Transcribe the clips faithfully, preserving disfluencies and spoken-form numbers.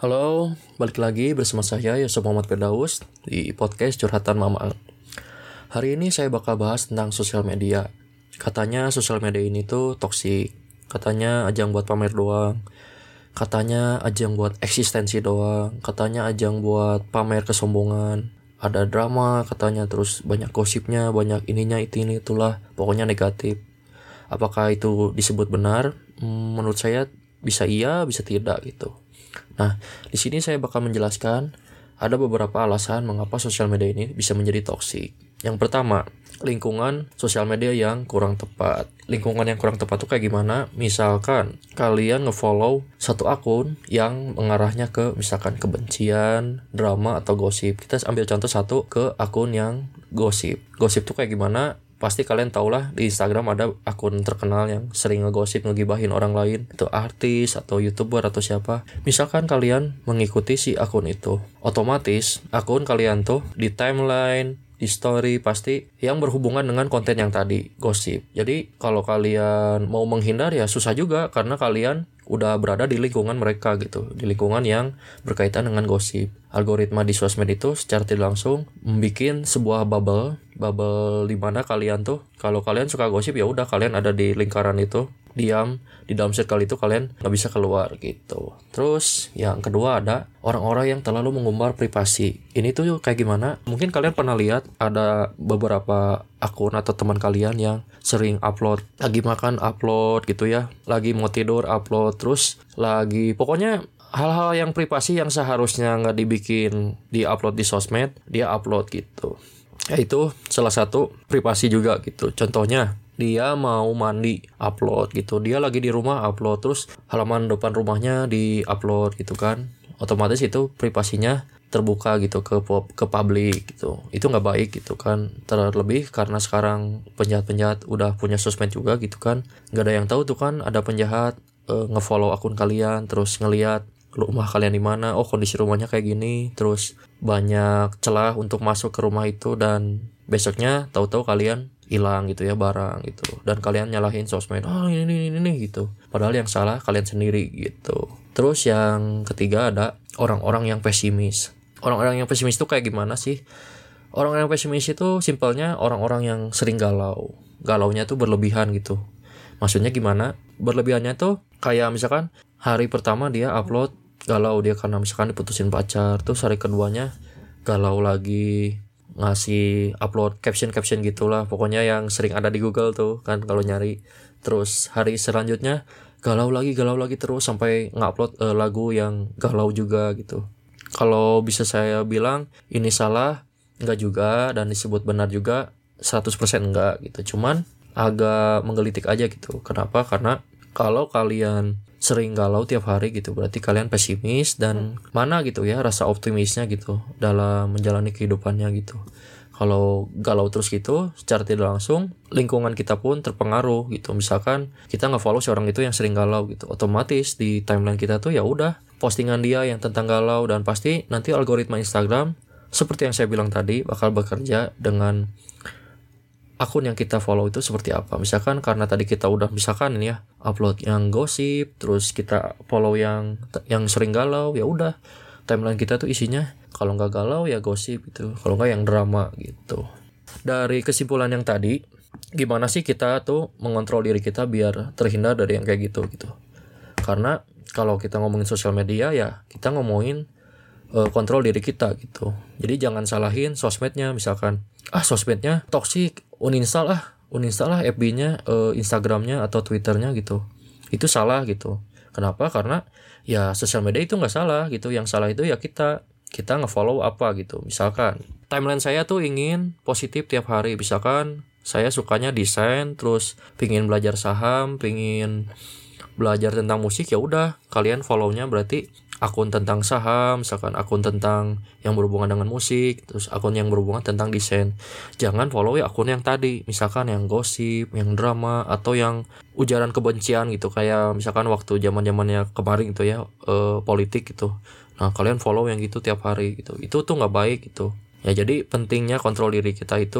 Halo, balik lagi bersama saya Yusuf Muhammad Firdaus di podcast Curhatan Mamang. Hari ini saya bakal bahas tentang sosial media. Katanya sosial media ini tuh toksik. Katanya ajang buat pamer doang. Katanya ajang buat eksistensi doang. Katanya ajang buat pamer kesombongan. Ada drama katanya, terus banyak gosipnya, banyak ininya itu ini itulah. Pokoknya negatif. Apakah itu disebut benar? Hmm, menurut saya bisa iya, bisa tidak gitu. Nah, di sini saya bakal menjelaskan ada beberapa alasan mengapa sosial media ini bisa menjadi toksik. Yang pertama, lingkungan sosial media yang kurang tepat. Lingkungan yang kurang tepat itu kayak gimana? Misalkan kalian ngefollow satu akun yang mengarahnya ke misalkan kebencian, drama atau gosip. Kita ambil contoh satu ke akun yang gosip. Gosip tuh kayak gimana? Pasti kalian tahulah di Instagram ada akun terkenal yang sering ngegosip, ngegibahin orang lain. Itu artis atau YouTuber atau siapa. Misalkan kalian mengikuti si akun itu, otomatis akun kalian tuh di timeline, di story pasti yang berhubungan dengan konten yang tadi, gosip. Jadi kalau kalian mau menghindar ya susah juga karena kalian udah berada di lingkungan mereka gitu, di lingkungan yang berkaitan dengan gosip. Algoritma di sosmed itu secara tidak langsung membuat sebuah bubble, bubble di mana kalian tuh kalau kalian suka gosip ya udah kalian ada di lingkaran itu, diam di dalam circle itu, kalian nggak bisa keluar gitu. Terus yang kedua ada orang-orang yang terlalu mengumbar privasi. Ini tuh kayak gimana? Mungkin kalian pernah lihat ada beberapa akun atau teman kalian yang sering upload, lagi makan upload gitu ya, lagi mau tidur upload, terus lagi pokoknya hal-hal yang privasi yang seharusnya nggak dibikin di upload di sosmed, dia upload gitu. Ya itu salah satu privasi juga gitu. Contohnya dia mau mandi upload gitu, dia lagi di rumah upload, terus halaman depan rumahnya di upload gitu kan, otomatis itu privasinya terbuka gitu ke ke publik gitu. Itu nggak baik gitu kan, terlebih karena sekarang penjahat-penjahat udah punya sosmed juga gitu kan, nggak ada yang tahu tuh kan ada penjahat e, ngefollow akun kalian, terus ngelihat rumah kalian di mana, oh kondisi rumahnya kayak gini, terus banyak celah untuk masuk ke rumah itu, dan besoknya tahu-tahu kalian hilang gitu ya barang gitu, dan kalian nyalahin sosmed, oh ini ini ini gitu, padahal yang salah kalian sendiri gitu. Terus yang ketiga ada orang-orang yang pesimis. Orang-orang yang pesimis itu kayak gimana sih? Orang-orang yang pesimis itu simpelnya orang-orang yang sering galau. Galaunya tuh berlebihan gitu. Maksudnya gimana? Berlebihannya tuh kayak misalkan hari pertama dia upload galau dia karena misalkan diputusin pacar, terus hari keduanya galau lagi, ngasih upload caption-caption gitulah, pokoknya yang sering ada di Google tuh kan kalau nyari. Terus hari selanjutnya galau lagi, galau lagi terus sampai ngupload uh, lagu yang galau juga gitu. Kalau bisa saya bilang ini salah, enggak juga, dan disebut benar juga seratus persen enggak gitu. Cuman agak menggelitik aja gitu. Kenapa? Karena kalau kalian sering galau tiap hari gitu, berarti kalian pesimis, dan mana gitu ya rasa optimisnya gitu dalam menjalani kehidupannya gitu. Kalau galau terus gitu, secara tidak langsung lingkungan kita pun terpengaruh gitu. Misalkan kita nge-follow seorang itu yang sering galau gitu, otomatis di timeline kita tuh ya udah postingan dia yang tentang galau, dan pasti nanti algoritma Instagram seperti yang saya bilang tadi bakal bekerja dengan akun yang kita follow itu seperti apa. Misalkan karena tadi kita udah misalkan ini ya upload yang gosip, terus kita follow yang yang sering galau, ya udah timeline kita tuh isinya kalau nggak galau ya gosip gitu, kalau nggak yang drama gitu. Dari kesimpulan yang tadi, gimana sih kita tuh mengontrol diri kita biar terhindar dari yang kayak gitu gitu. Karena kalau kita ngomongin sosial media ya kita ngomongin uh, kontrol diri kita gitu. Jadi jangan salahin sosmednya, misalkan ah sosmednya toksik, uninstall ah, uninstall lah F B-nya, uh, Instagramnya atau Twitternya gitu. Itu salah gitu. Kenapa? Karena ya sosial media itu nggak salah gitu. Yang salah itu ya kita kita ngefollow apa gitu. Misalkan timeline saya tuh ingin positif tiap hari. Misalkan saya sukanya desain, terus pingin belajar saham, pingin belajar tentang musik, ya udah kalian follow-nya berarti akun tentang saham, misalkan akun tentang yang berhubungan dengan musik, terus akun yang berhubungan tentang desain. Jangan follow ya akun yang tadi, misalkan yang gosip, yang drama, atau yang ujaran kebencian gitu, kayak misalkan waktu zaman-zamannya kemarin gitu ya, eh, politik gitu. Nah kalian follow yang gitu tiap hari gitu, itu tuh nggak baik gitu. Ya jadi pentingnya kontrol diri kita itu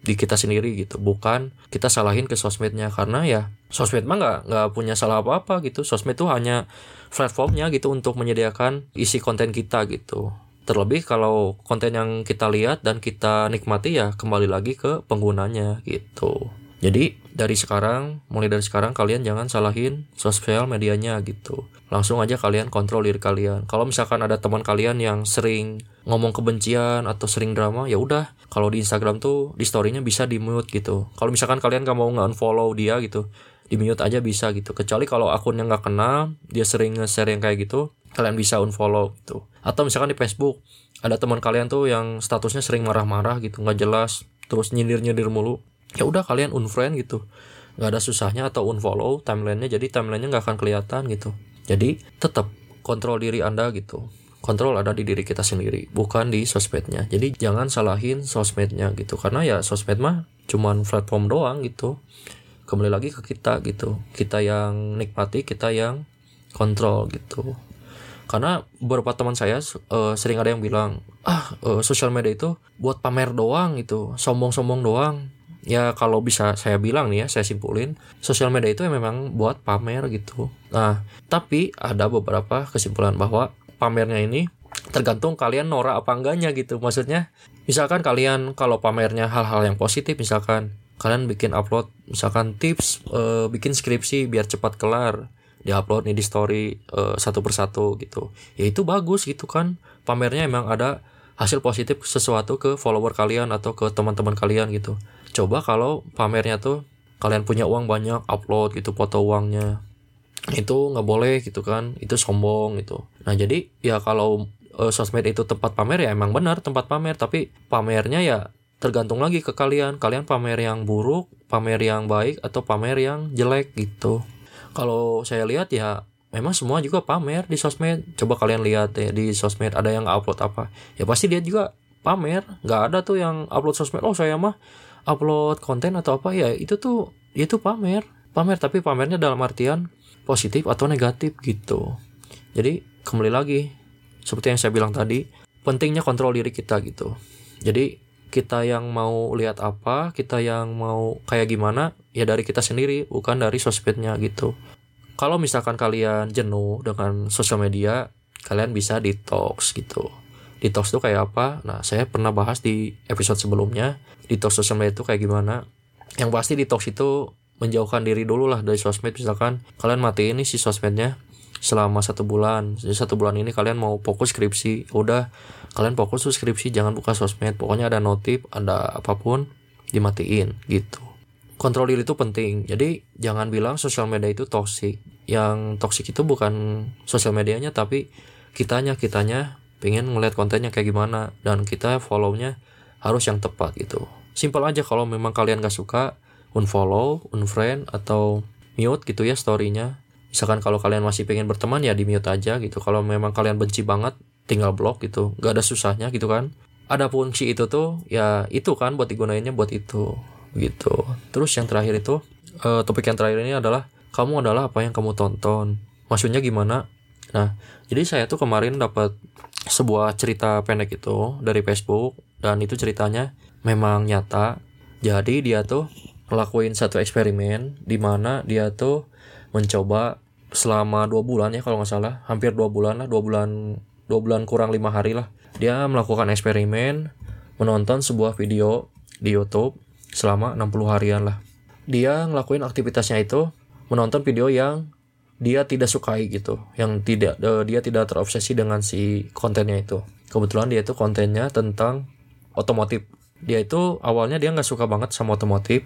di kita sendiri gitu, bukan kita salahin ke sosmednya. Karena ya sosmed mah nggak nggak punya salah apa-apa gitu. Sosmed tuh hanya platformnya gitu untuk menyediakan isi konten kita gitu. Terlebih kalau konten yang kita lihat dan kita nikmati ya kembali lagi ke penggunanya gitu. Jadi dari sekarang, mulai dari sekarang kalian jangan salahin sosial medianya gitu. Langsung aja kalian kontrol diri kalian. Kalau misalkan ada teman kalian yang sering ngomong kebencian atau sering drama, ya udah. Kalau di Instagram tuh di story-nya bisa di mute gitu. Kalau misalkan kalian gak mau nge-unfollow dia gitu, di mute aja bisa gitu. Kecuali kalau akunnya gak kenal, dia sering nge-share yang kayak gitu, kalian bisa unfollow gitu. Atau misalkan di Facebook, ada teman kalian tuh yang statusnya sering marah-marah gitu, gak jelas, terus nyindir-nyindir mulu, ya udah kalian unfriend gitu. Gak ada susahnya, atau unfollow timelinenya, jadi timelinenya gak akan kelihatan gitu. Jadi tetap kontrol diri Anda gitu. Kontrol ada di diri kita sendiri, bukan di sosmednya. Jadi jangan salahin sosmednya gitu, karena ya sosmed mah cuman platform doang gitu. Kembali lagi ke kita gitu, kita yang nikmati, kita yang kontrol gitu. Karena beberapa teman saya uh, sering ada yang bilang, ah uh, sosial media itu buat pamer doang gitu, sombong-sombong doang. Ya kalau bisa saya bilang nih ya, saya simpulin, sosial media itu memang buat pamer gitu. Nah, tapi ada beberapa kesimpulan bahwa pamernya ini tergantung kalian norak apa enggaknya gitu. Maksudnya, misalkan kalian kalau pamernya hal-hal yang positif, misalkan kalian bikin upload, misalkan tips e, bikin skripsi biar cepat kelar, diupload nih di story e, satu persatu gitu. Ya itu bagus gitu kan. Pamernya emang ada hasil positif sesuatu ke follower kalian atau ke teman-teman kalian gitu. Coba kalau pamernya tuh kalian punya uang banyak, upload gitu foto uangnya, itu nggak boleh gitu kan, itu sombong gitu. Nah jadi ya kalau e, sosmed itu tempat pamer, ya emang benar tempat pamer, tapi pamernya ya tergantung lagi ke kalian. Kalian pamer yang buruk, pamer yang baik, atau pamer yang jelek gitu. Kalau saya lihat ya memang semua juga pamer di sosmed. Coba kalian lihat ya di sosmed ada yang upload apa, ya pasti dia juga pamer. Nggak ada tuh yang upload sosmed, oh saya mah upload konten atau apa, ya itu tuh itu pamer pamer tapi pamernya dalam artian positif atau negatif gitu. Jadi kembali lagi seperti yang saya bilang tadi, pentingnya kontrol diri kita gitu. Jadi kita yang mau lihat apa, kita yang mau kayak gimana, ya dari kita sendiri, bukan dari sosmednya gitu. Kalau misalkan kalian jenuh dengan sosial media, kalian bisa detox gitu. Detox itu kayak apa? Nah, saya pernah bahas di episode sebelumnya. Detox sosial media itu kayak gimana? Yang pasti detox itu menjauhkan diri dulu lah dari sosmed. Misalkan kalian matiin nih si sosmednya selama satu bulan. Jadi satu bulan ini kalian mau fokus skripsi, udah kalian fokus tuh skripsi, jangan buka sosmed. Pokoknya ada notif, ada apapun dimatiin gitu. Kontrol diri itu penting. Jadi jangan bilang sosial media itu toksik. Yang toksik itu bukan sosial medianya, tapi kitanya kitanya pengen ngeliat kontennya kayak gimana, dan kita follow-nya harus yang tepat gitu. Simple aja. Kalau memang kalian gak suka, unfollow, unfriend, atau mute gitu ya story-nya. Misalkan kalau kalian masih pengen berteman, ya di mute aja gitu. Kalau memang kalian benci banget, tinggal block gitu. Gak ada susahnya gitu kan. Ada fungsi itu tuh, ya itu kan buat digunainnya buat itu gitu. Terus yang terakhir itu, uh, topik yang terakhir ini adalah, kamu adalah apa yang kamu tonton. Maksudnya gimana? Nah, jadi saya tuh kemarin dapat sebuah cerita pendek itu dari Facebook, dan itu ceritanya memang nyata. Jadi dia tuh ngelakuin satu eksperimen di mana dia tuh mencoba selama dua bulan ya kalau nggak salah, hampir dua bulan lah, dua bulan dua bulan kurang lima hari lah. Dia melakukan eksperimen menonton sebuah video di YouTube selama enam puluh harian lah. Dia ngelakuin aktivitasnya itu menonton video yang dia tidak sukai gitu, yang tidak uh, dia tidak terobsesi dengan si kontennya itu. Kebetulan dia itu kontennya tentang otomotif. Dia itu awalnya dia nggak suka banget sama otomotif.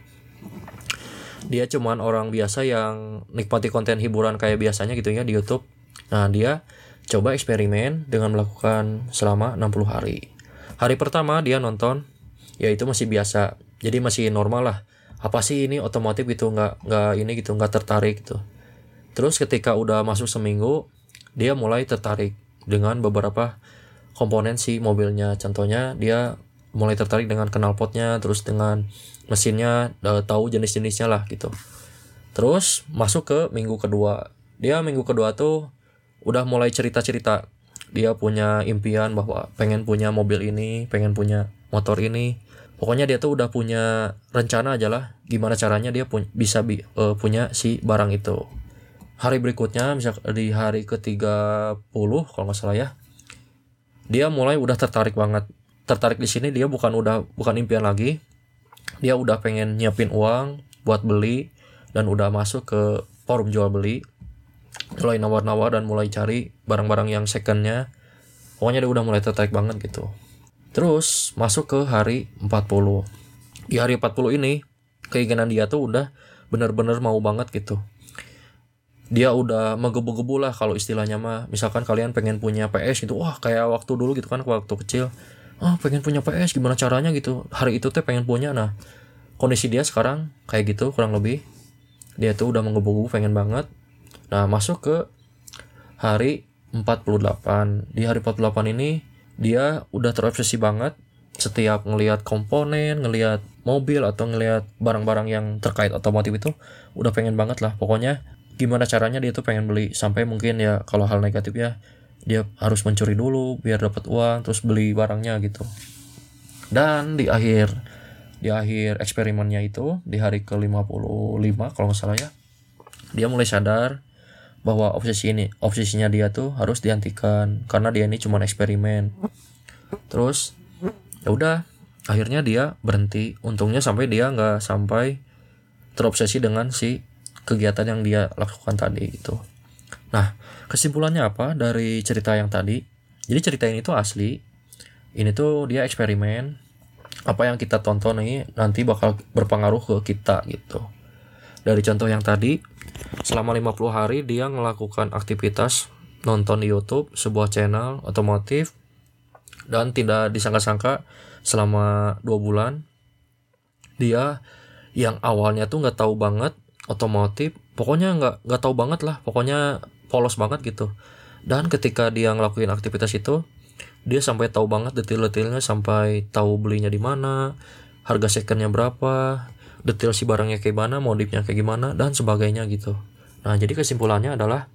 Dia cuman orang biasa yang nikmati konten hiburan kayak biasanya gitu ya di YouTube. Nah, dia coba eksperimen dengan melakukan selama enam puluh hari. Hari pertama dia nonton, ya itu masih biasa. Jadi masih normal lah. Apa sih ini otomotif gitu, nggak nggak ini gitu, nggak tertarik gitu. Terus ketika udah masuk seminggu, dia mulai tertarik dengan beberapa komponen si mobilnya. Contohnya dia mulai tertarik dengan knalpotnya, terus dengan mesinnya, tahu jenis-jenisnya lah gitu. Terus masuk ke minggu kedua. Dia minggu kedua tuh udah mulai cerita-cerita. Dia punya impian bahwa pengen punya mobil ini, pengen punya motor ini, Pokoknya dia tuh udah punya rencana aja lah gimana caranya dia pu- bisa bi- uh, punya si barang itu. Hari berikutnya, misal di hari ke tiga puluh kalau nggak salah ya, dia mulai udah tertarik banget. Tertarik di sini dia bukan udah bukan impian lagi. Dia udah pengen nyiapin uang buat beli dan udah masuk ke forum jual beli. Mulai nawar-nawar dan mulai cari barang-barang yang secondnya. Pokoknya dia udah mulai tertarik banget gitu. Terus masuk ke hari empat puluh. Di hari empat puluh ini keinginan dia tuh udah bener-bener mau banget gitu. Dia udah menggebu-gebu lah kalau istilahnya mah. Misalkan kalian pengen punya P S gitu, wah kayak waktu dulu gitu kan, waktu kecil, ah pengen punya P S gimana caranya gitu, hari itu teh pengen punya. Nah kondisi dia sekarang kayak gitu kurang lebih. Dia tuh udah menggebu-gebu pengen banget. Nah masuk ke hari empat puluh delapan. Di hari empat puluh delapan ini dia udah terobsesi banget. Setiap ngelihat komponen, ngelihat mobil atau ngelihat barang-barang yang terkait otomotif itu udah pengen banget lah. Pokoknya gimana caranya dia tuh pengen beli. Sampai mungkin ya kalau hal negatifnya dia harus mencuri dulu biar dapat uang terus beli barangnya gitu. Dan di akhir di akhir eksperimennya itu di hari ke lima puluh lima kalau nggak salah ya, dia mulai sadar bahwa obsesi ini obsesinya dia tuh harus dihentikan karena dia ini cuma eksperimen. Terus ya udah akhirnya dia berhenti. Untungnya sampai dia nggak sampai terobsesi dengan si kegiatan yang dia lakukan tadi gitu. Nah kesimpulannya apa dari cerita yang tadi? Jadi cerita ini tuh asli. Ini tuh dia eksperimen. Apa yang kita tonton ini nanti bakal berpengaruh ke kita gitu. Dari contoh yang tadi, selama lima puluh hari dia melakukan aktivitas nonton di YouTube sebuah channel otomotif, dan tidak disangka-sangka selama dua bulan dia yang awalnya tuh nggak tahu banget otomotif, pokoknya nggak nggak tahu banget lah, pokoknya polos banget gitu. Dan ketika dia ngelakuin aktivitas itu, dia sampai tahu banget detail-detailnya, sampai tahu belinya di mana, harga secondnya berapa, detail si barangnya kayak gimana, modifnya kayak gimana, dan sebagainya gitu. Nah jadi kesimpulannya adalah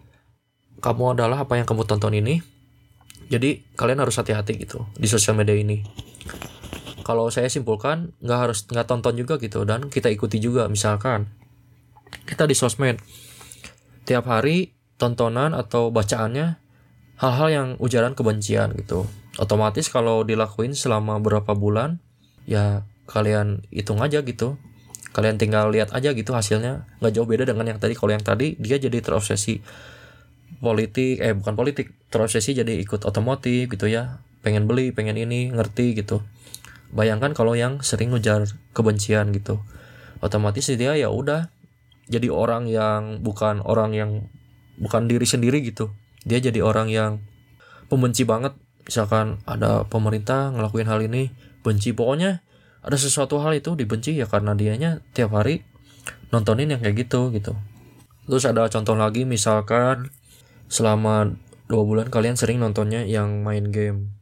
kamu adalah apa yang kamu tonton ini. Jadi kalian harus hati-hati gitu di sosial media ini. Kalau saya simpulkan, nggak harus nggak tonton juga gitu, dan kita ikuti juga. Misalkan kita di sosmed tiap hari tontonan atau bacaannya hal-hal yang ujaran kebencian gitu, otomatis kalau dilakuin selama berapa bulan ya kalian hitung aja gitu, kalian tinggal lihat aja gitu hasilnya. Nggak jauh beda dengan yang tadi. Kalau yang tadi dia jadi terobsesi politik, eh bukan politik, terobsesi jadi ikut otomotif gitu ya, pengen beli, pengen ini, ngerti gitu. Bayangkan kalau yang sering ujar kebencian gitu, otomatis dia ya udah jadi orang yang bukan orang yang bukan diri sendiri gitu. Dia jadi orang yang pembenci banget. Misalkan ada pemerintah ngelakuin hal ini, benci. Pokoknya ada sesuatu hal itu dibenci ya karena dianya tiap hari nontonin yang kayak gitu gitu. Terus ada contoh lagi, misalkan selama dua bulan kalian sering nontonnya yang main game.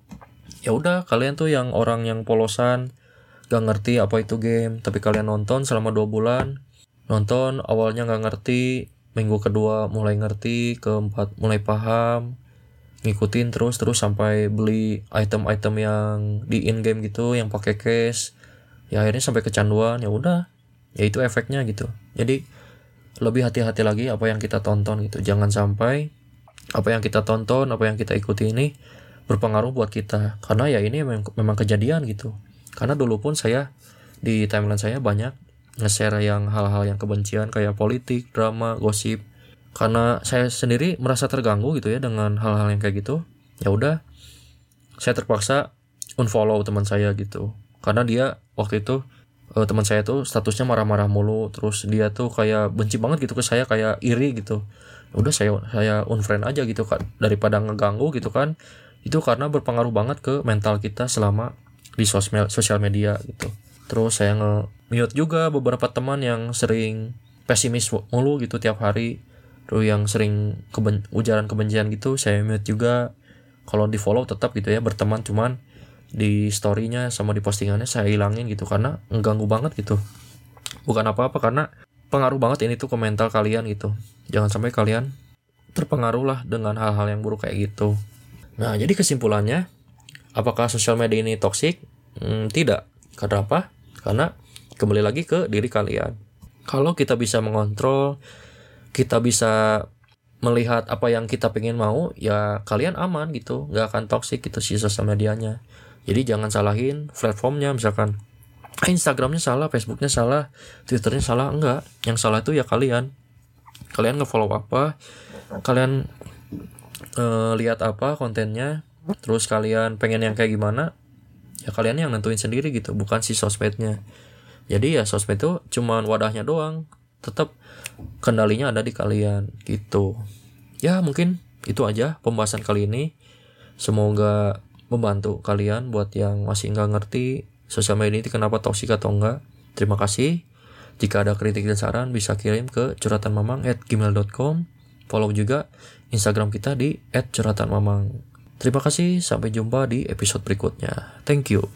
Ya udah kalian tuh yang orang yang polosan, gak ngerti apa itu game, tapi kalian nonton selama dua bulan. Nonton awalnya gak ngerti, minggu kedua mulai ngerti, keempat mulai paham, ngikutin terus terus sampai beli item-item yang di in game gitu, yang pakai cash. Ya akhirnya sampai kecanduan. Ya udah, ya itu efeknya gitu. Jadi lebih hati-hati lagi apa yang kita tonton gitu. Jangan sampai apa yang kita tonton, apa yang kita ikuti ini berpengaruh buat kita. Karena ya ini memang, memang kejadian gitu. Karena dulu pun saya di timeline saya banyak nge-share yang hal-hal yang kebencian kayak politik, drama, gosip. Karena saya sendiri merasa terganggu gitu ya dengan hal-hal yang kayak gitu. Ya udah, saya terpaksa unfollow teman saya gitu. Karena dia waktu itu uh, teman saya tuh statusnya marah-marah mulu, terus dia tuh kayak benci banget gitu ke saya, kayak iri gitu. Udah saya saya unfriend aja gitu kan, daripada ngeganggu gitu kan. Itu karena berpengaruh banget ke mental kita selama di sosmed sosial media gitu. Terus saya nge-mute juga beberapa teman yang sering pesimis mulu gitu tiap hari. Terus yang sering keben- ujaran kebencian gitu saya mute juga. Kalau di follow tetap gitu ya berteman, cuman di story-nya sama di postingannya saya hilangin gitu karena mengganggu banget gitu. Bukan apa-apa, karena pengaruh banget ini tuh ke mental kalian gitu. Jangan sampai kalian terpengaruh lah dengan hal-hal yang buruk kayak gitu. Nah jadi kesimpulannya, apakah sosial media ini toksik? Hmm, tidak. Karena apa? Karena kembali lagi ke diri kalian. Kalau kita bisa mengontrol, kita bisa melihat apa yang kita pengen mau, ya kalian aman gitu, nggak akan toksik gitu si sosial medianya. Jadi jangan salahin platformnya, misalkan Instagramnya salah, Facebooknya salah, Twitternya salah, enggak. Yang salah itu ya kalian. Kalian nge-follow apa, kalian uh, lihat apa kontennya, terus kalian pengen yang kayak gimana, ya kalian yang nentuin sendiri gitu, bukan si sosmednya. Jadi ya sosmed itu cuman wadahnya doang, tetap kendalinya ada di kalian gitu. Ya mungkin itu aja pembahasan kali ini. Semoga membantu kalian buat yang masih nggak ngerti sosial media ini kenapa toksik atau enggak. Terima kasih. Jika ada kritik dan saran bisa kirim ke curhatanmamang at gmail dot com. Follow juga Instagram kita di at curhatanmamang. Terima kasih, sampai jumpa di episode berikutnya. Thank you.